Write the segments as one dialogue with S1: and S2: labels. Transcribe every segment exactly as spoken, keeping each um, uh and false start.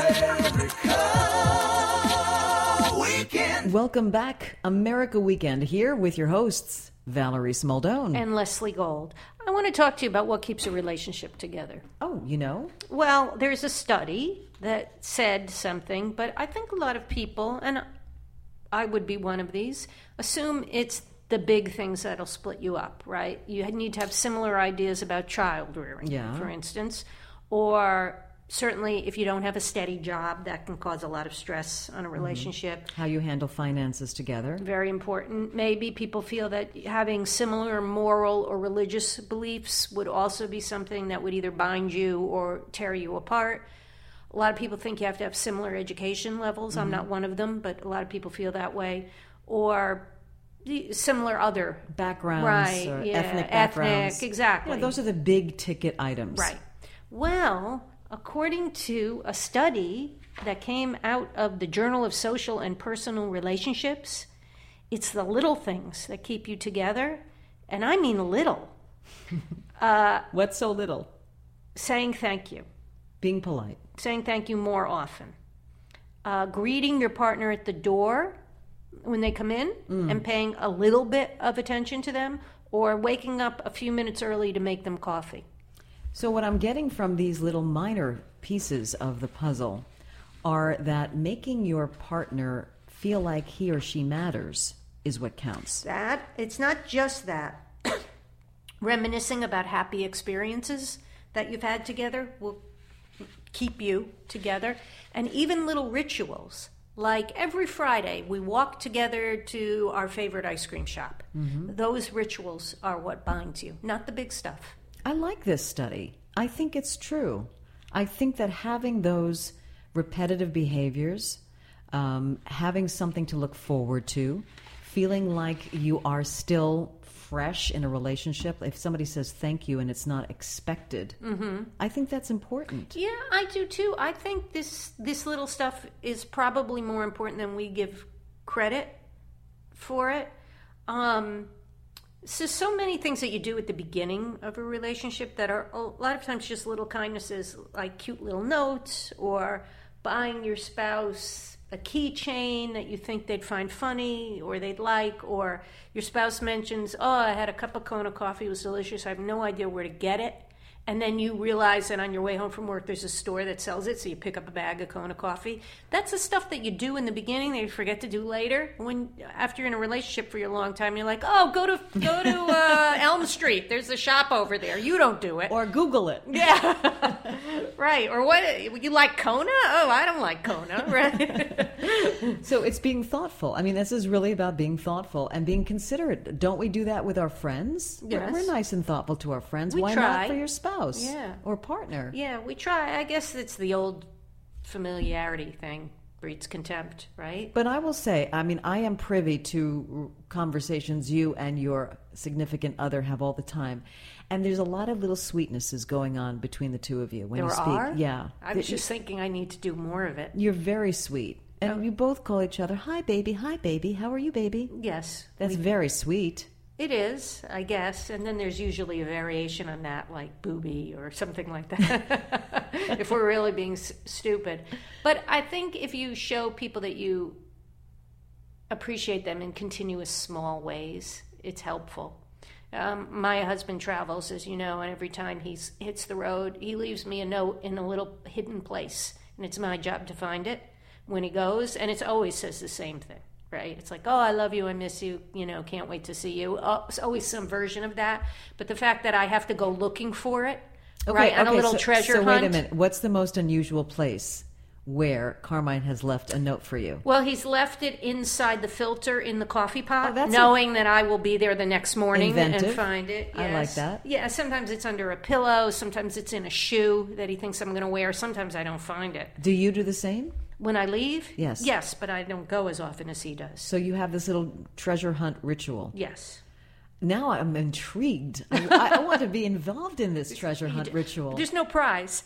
S1: Weekend. Welcome back, America Weekend, here with your hosts, Valerie Smaldone.
S2: And Leslie Gold. I want to talk to you about what keeps a relationship together.
S1: Oh, you know?
S2: Well, there's a study that said something, but I think a lot of people, and I would be one of these, assume it's the big things that'll split you up, right? You need to have similar ideas about child rearing,
S1: yeah.
S2: for instance, or certainly if you don't have a steady job, that can cause a lot of stress on a relationship.
S1: Mm-hmm. How you handle finances together.
S2: Very important. Maybe people feel that having similar moral or religious beliefs would also be something that would either bind you or tear you apart. A lot of people think you have to have similar education levels. Mm-hmm. I'm not one of them, but a lot of people feel that way. Or similar other
S1: backgrounds,
S2: right,
S1: or
S2: yeah,
S1: ethnic backgrounds.
S2: Ethnic, exactly.
S1: Yeah, those are the big ticket items.
S2: Right. Well, according to a study that came out of the Journal of Social and Personal Relationships, it's the little things that keep you together, and I mean little. uh,
S1: What's so little?
S2: Saying thank you.
S1: Being polite.
S2: Saying thank you more often. Uh, greeting your partner at the door when they come in mm. and paying a little bit of attention to them, or waking up a few minutes early to make them coffee.
S1: So what I'm getting from these little minor pieces of the puzzle are that making your partner feel like he or she matters is what counts.
S2: That, it's not just that. Reminiscing about happy experiences that you've had together will keep you together. And even little rituals, like every Friday we walk together to our favorite ice cream shop. Mm-hmm. Those rituals are what binds you, not the big stuff.
S1: I like this study. I think it's true. I think that having those repetitive behaviors, um, having something to look forward to, feeling like you are still fresh in a relationship, if somebody says thank you and it's not expected, mm-hmm. I think that's important.
S2: Yeah, I do too. I think this this little stuff is probably more important than we give credit for it. Um So, so many things that you do at the beginning of a relationship that are a lot of times just little kindnesses, like cute little notes, or buying your spouse a keychain that you think they'd find funny or they'd like, or your spouse mentions, oh, I had a cup of Kona coffee, it was delicious, I have no idea where to get it. And then you realize that on your way home from work, there's a store that sells it, so you pick up a bag of Kona coffee. That's the stuff that you do in the beginning that you forget to do later. When after you're in a relationship for a long time, you're like, oh, go to go to uh, Elm Street. There's a shop over there. You don't do it.
S1: Or Google it.
S2: Yeah. Right. Or what? You like Kona? Oh, I don't like Kona. Right.
S1: So it's being thoughtful. I mean, this is really about being thoughtful and being considerate. Don't we do that with our friends?
S2: Yes.
S1: We're nice and thoughtful to our friends.
S2: We
S1: Why
S2: try.
S1: not for your spouse?
S2: Yeah.
S1: Or partner.
S2: Yeah, we try. I guess it's the old familiarity thing breeds contempt, right?
S1: But I will say, I mean, I am privy to conversations you and your significant other have all the time. And there's a lot of little sweetnesses going on between the two of you when
S2: there
S1: you speak.
S2: Are?
S1: Yeah.
S2: I was just thinking I need to do more of it.
S1: You're very sweet. And oh. you both call each other, hi, baby, hi, baby. How are you, baby?
S2: Yes.
S1: That's we... very sweet.
S2: It is, I guess. And then there's usually a variation on that, like booby or something like that, if we're really being s- stupid. But I think if you show people that you appreciate them in continuous small ways, it's helpful. Um, my husband travels, as you know, and every time he hits the road, he leaves me a note in a little hidden place. And it's my job to find it when he goes. And it always says the same thing. Right? It's like, oh, I love you, I miss you, you know, can't wait to see you. Oh, it's always some version of that. But the fact that I have to go looking for it, okay, right, on okay, a little
S1: so,
S2: treasure
S1: so
S2: hunt.
S1: wait a minute. What's the most unusual place where Carmine has left a note for you?
S2: Well, he's left it inside the filter in the coffee pot,
S1: oh,
S2: knowing a... that I will be there the next morning
S1: Inventive.
S2: and find it. Yes.
S1: I like that.
S2: Yeah, sometimes it's under a pillow. Sometimes it's in a shoe that he thinks I'm going to wear. Sometimes I don't find it.
S1: Do you do the same?
S2: When I leave?
S1: Yes.
S2: Yes, but I don't go as often as he does.
S1: So you have this little treasure hunt ritual.
S2: Yes.
S1: Now I'm intrigued. I, I want to be involved in this treasure hunt ritual.
S2: There's no prize.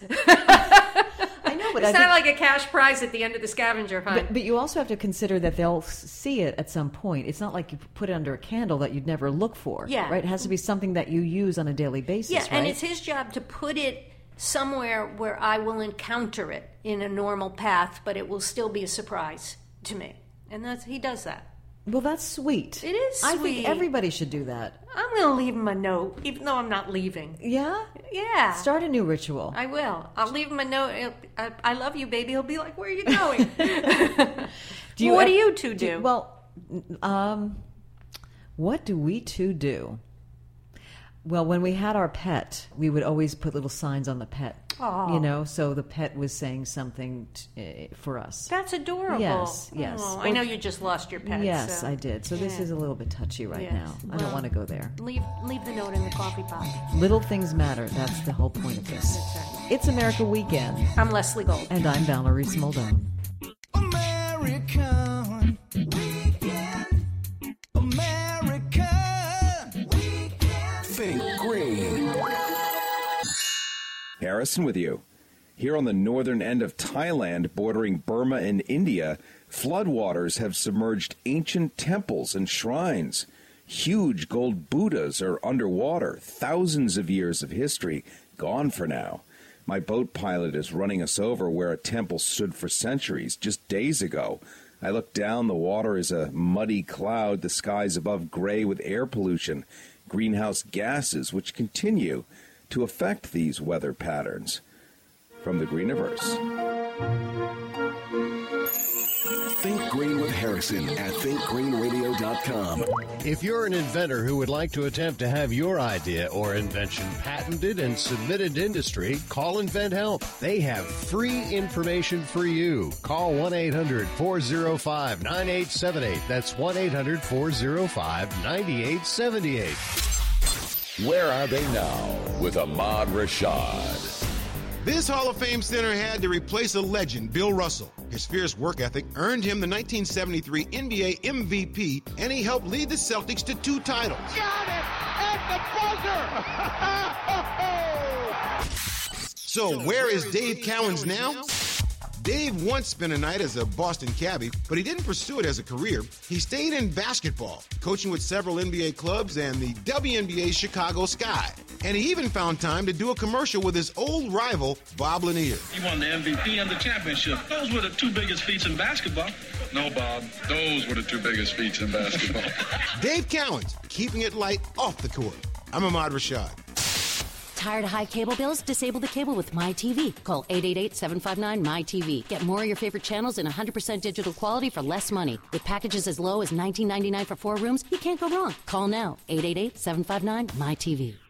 S1: I know, but
S2: it's
S1: I
S2: not
S1: think,
S2: like a cash prize at the end of the scavenger hunt.
S1: But, but you also have to consider that they'll see it at some point. It's not like you put it under a candle that you'd never look for.
S2: Yeah.
S1: Right? It has to be something that you use on a daily basis.
S2: Yeah,
S1: right?
S2: and it's his job to put it somewhere where I will encounter it in a normal path, but it will still be a surprise to me. And that's, he does that.
S1: Well, that's sweet.
S2: It is sweet.
S1: I think everybody should do that.
S2: I'm going to leave him a note, even though I'm not leaving.
S1: Yeah?
S2: Yeah.
S1: Start a new ritual.
S2: I will. I'll leave him a note. I, I love you, baby. He'll be like, where are you going? do you what ever, do you two do? do
S1: well, um, what do we two do? Well, when we had our pet, we would always put little signs on the pet.
S2: Aww.
S1: You know, so the pet was saying something t- uh, for us.
S2: That's adorable.
S1: Yes, yes.
S2: Oh, I know you just lost your pet.
S1: Yes,
S2: so.
S1: I did. So yeah. This is a little bit touchy right yes. now. I well, don't want to go there.
S2: Leave leave the note in the coffee pot.
S1: Little things matter. That's the whole point of this. Right. It's America Weekend.
S2: I'm Leslie Gold.
S1: And I'm Valerie Smaldone.
S3: American Weekend. American Weekend. Think green.
S4: Harrison with you. Here on the northern end of Thailand, bordering Burma and India, floodwaters have submerged ancient temples and shrines. Huge gold Buddhas are underwater, thousands of years of history gone for now. My boat pilot is running us over where a temple stood for centuries, just days ago. I look down, the water is a muddy cloud, the skies above gray with air pollution, greenhouse gases which continue to affect these weather patterns. From the Greeniverse.
S3: Think Green with Harrison at think green radio dot com.
S5: If you're an inventor who would like to attempt to have your idea or invention patented and submitted to industry, call InventHelp. They have free information for you. Call one eight hundred four oh five nine eight seven eight. That's one eight hundred four oh five nine eight seven eight.
S6: Where are they now with Ahmad Rashad?
S7: This Hall of Fame center had to replace a legend, Bill Russell. His fierce work ethic earned him the nineteen seventy-three N B A M V P, and he helped lead the Celtics to two titles.
S8: Got it at the buzzer!
S7: So where is Dave Cowens now? Dave once spent a night as a Boston cabbie, but he didn't pursue it as a career. He stayed in basketball, coaching with several N B A clubs and the W N B A Chicago Sky. And he even found time to do a commercial with his old rival, Bob Lanier.
S9: He won the M V P and the championship. Those were the two biggest feats in basketball. No, Bob, those were the two biggest feats in basketball.
S7: Dave Cowens, keeping it light off the court. I'm Ahmad Rashad.
S10: Tired of high cable bills? Disable the cable with MyTV. Call eight eight eight, seven five nine, M Y T V. Get more of your favorite channels in one hundred percent digital quality for less money. With packages as low as nineteen ninety-nine for four rooms, you can't go wrong. Call now, eight eight eight, seven five nine, M Y T V.